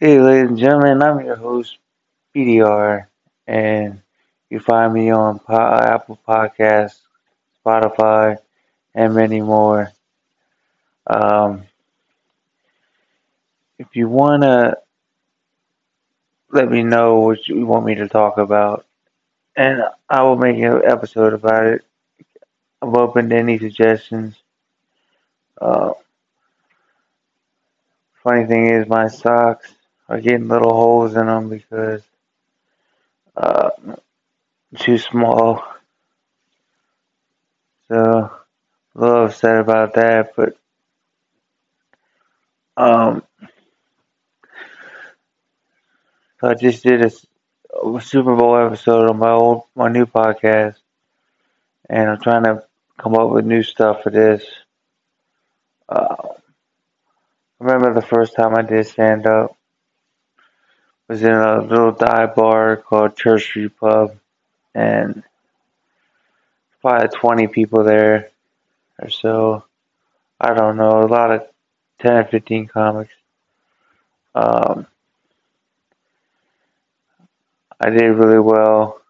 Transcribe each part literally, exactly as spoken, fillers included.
Hey, ladies and gentlemen, I'm your host, P D R, and you find me on po- Apple Podcasts, Spotify, and many more. Um, if you want to let me know what you want me to talk about, and I will make an episode about it. I'm open to any suggestions. Uh, Funny thing is, my socks are getting little holes in them because uh, too small. So, a little upset about that, but um, So I just did a Super Bowl episode on my old my new podcast, and I'm trying to come up with new stuff for this. Uh, I remember the first time I did stand up was in a little dive bar called Church Street Pub, and probably twenty people there or so. I don't know, a lot of ten or fifteen comics. Um, I did really well.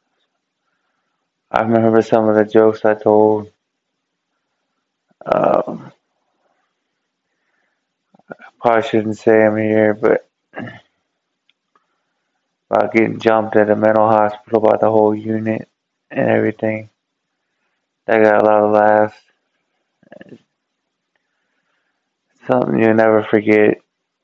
I remember some of the jokes I told. Um, Probably shouldn't say them here, but about getting jumped at a mental hospital by the whole unit and everything. That got a lot of laughs. Something you'll never forget.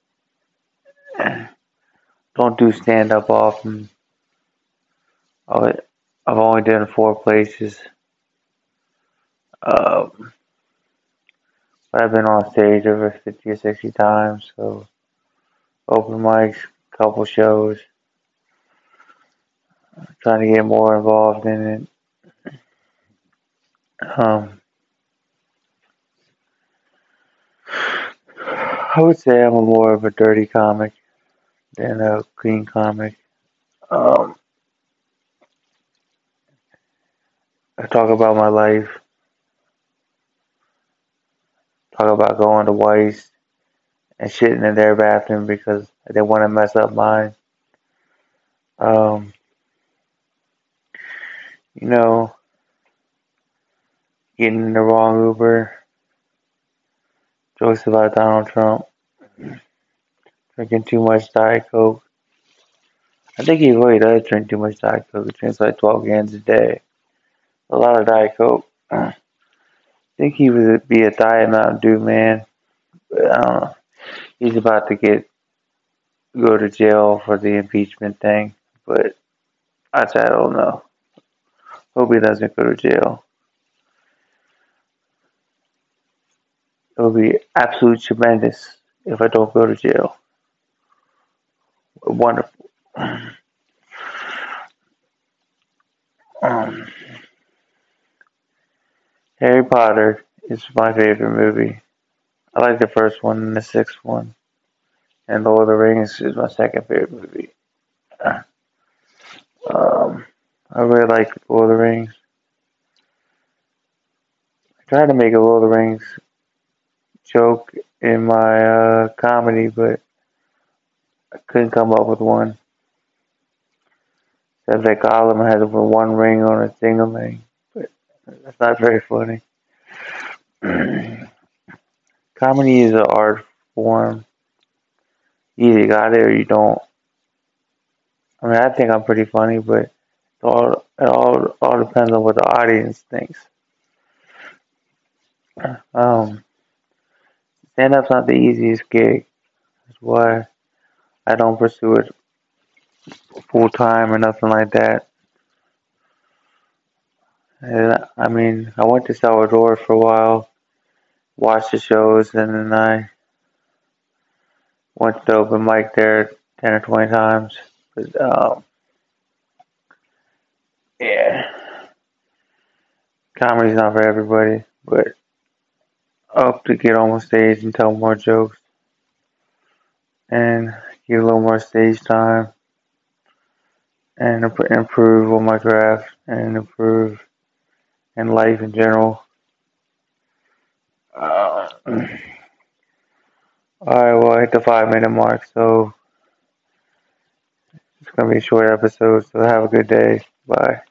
Don't do stand up often. I've only done four places. Um, but I've been on stage over fifty or sixty times, so open mics, couple shows. I'm trying to get more involved in it. Um, I would say I'm a more of a dirty comic than a clean comic. Um, I talk about my life, talk about going to Weiss and shitting in their bathroom because I didn't want to mess up mine. Um, you know, getting in the wrong Uber, jokes about Donald Trump, drinking too much Diet Coke. I think he really does drink too much Diet Coke. He drinks like twelve cans a day. A lot of Diet Coke. I think he would be a Diet Mountain Dew man, but I don't know. He's about to get go to jail for the impeachment thing, but I I don't know. Hope he doesn't go to jail. It would be absolute tremendous if I don't go to jail. Wonderful. Um, Harry Potter is my favorite movie. I like the first one and the sixth one. And Lord of the Rings is my second favorite movie. Um, I really like Lord of the Rings. I tried to make a Lord of the Rings joke in my uh, comedy, but I couldn't come up with one. Except that Gollum has one ring on a thingling, but that's not very funny. Comedy is an art form. You either got it or you don't. I mean, I think I'm pretty funny, but it all it all all depends on what the audience thinks. Um, Stand up's not the easiest gig. That's why I don't pursue it full time or nothing like that. And, I mean, I went to Salvador for a while, watched the shows, and then I went to open mic there ten or twenty times. But um, yeah, comedy's not for everybody. But I hope to get on stage and tell more jokes and get a little more stage time and improve on my craft and improve in life in general. Uh, Alright, well, I hit the five minute mark, so It's gonna be a short episode, so have a good day. Bye.